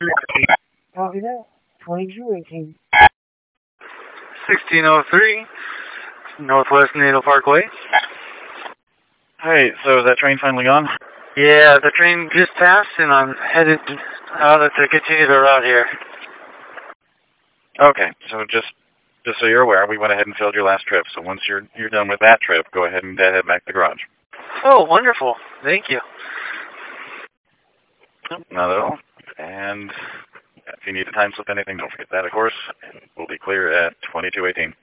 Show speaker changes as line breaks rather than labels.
Copy that. 2218.
1603, Northwest Needle Parkway.
Hi, so is that train finally gone?
Yeah, the train just passed, and I'm headed out to continue the route here.
Okay, so just so you're aware, we went ahead and filled your last trip. So once you're done with that trip, go ahead and head back to the garage.
Oh, wonderful. Thank you.
Not at all. And if you need a time slip anything, don't forget that, of course. And we'll be clear at 2218.